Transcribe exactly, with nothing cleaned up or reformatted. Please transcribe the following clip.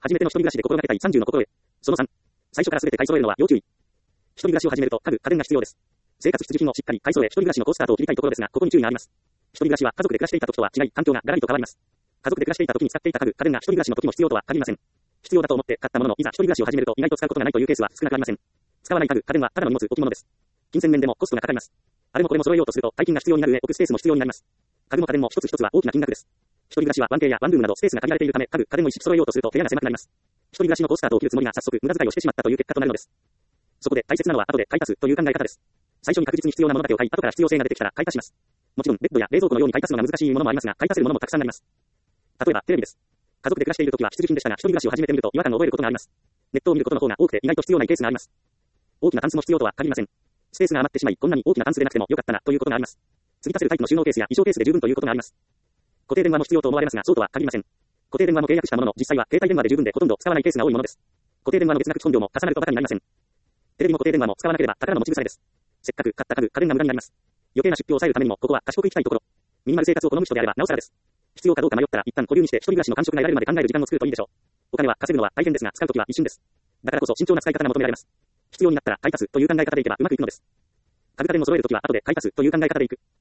初めての一人暮らしで心がけたいさんじゅうの心得。そのさん。最初から全て買い揃えるのは要注意。一人暮らしを始めると家具、家電が必要です。生活必需品をしっかり買い揃え、一人暮らしのコースタートを切りたいところですが、ここに注意があります。一人暮らしは家族で暮らしていた時とは違い、環境がガラリと変わります。家族で暮らしていた時に使っていた家具、家電が一人暮らしの時も必要とは限りません。必要だと思って買ったものの、いざ一人暮らしを始めると意外と使うことがないというケースは少なくありません。使わない家具、家電はただの荷物、置物です。金銭面でもコストがかかります。あれもこれも揃えようとすると大金が必要になる上、置くスペースも必要になります。家具も家電も一つ一つは大きな金額です。一人暮らしは ワンケー やワンルームなどスペースが限られているため、家具、家電を一式揃えようとすると部屋が狭くなります。一人暮らしのコースタートを切るつもりが早速無駄遣いをしてしまったという結果となるのです。そこで大切なのは後で買い足すという考え方です。最初に確実に必要なものだけを買い、後から必要性が出てきたら買い足します。もちろんベッドや冷蔵庫のように買い足すのが難しいものもありますが、買い足せるものもたくさんあります。例えばテレビです。家族で暮らしているときは必需品でしたが、一人暮らしを始めてみると違和感を覚えることがあります。ネットを見ることの方が多くて意外と必要ないケースがあります。大きなタンスも必要とは限りません。スペースが余ってしまい、こんなに大きなタンスでなくてもよかったなということがあります。継ぎ足せるタイプの収納ケースや衣装ケースで十分ということがあります。固定電話も必要と思われますが、そうとは限りません。固定電話も契約したものの、実際は携帯電話で十分でほとんど使わないケースが多いものです。固定電話の月額基本料も重なるとバカになりません。テレビも固定電話も使わなければ宝の持ち腐れです。せっかく買った家具、家電が無駄になります。余計な出費を抑えるためにも、ここは賢くいきたいところ。ミニマル生活を好む人であればなおさらです。必要かどうか迷ったら一旦保留にして一人暮らしの感触が得られるまで考える時間を作るといいでしょう。お金は稼ぐのは大変ですが、使うときは一瞬です。だからこそ慎重な使い方が求められます。必要になったら買い足すという考え方でいけばうまくいくのです。家具家電を揃えるときは後で買い足すという考え方でいく。